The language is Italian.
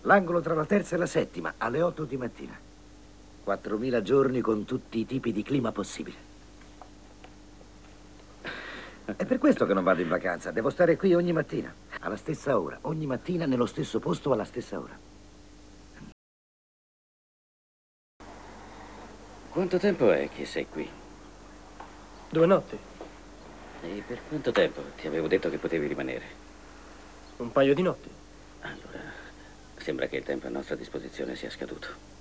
L'angolo tra la terza e la settima, alle 8 di mattina. 4000 giorni con tutti i tipi di clima possibile. È per questo che non vado in vacanza. Devo stare qui ogni mattina, alla stessa ora. Ogni mattina, nello stesso posto, alla stessa ora. Quanto tempo è che sei qui? 2 notti. E per quanto tempo? Ti avevo detto che potevi rimanere. Un paio di notti. Allora, sembra che il tempo a nostra disposizione sia scaduto.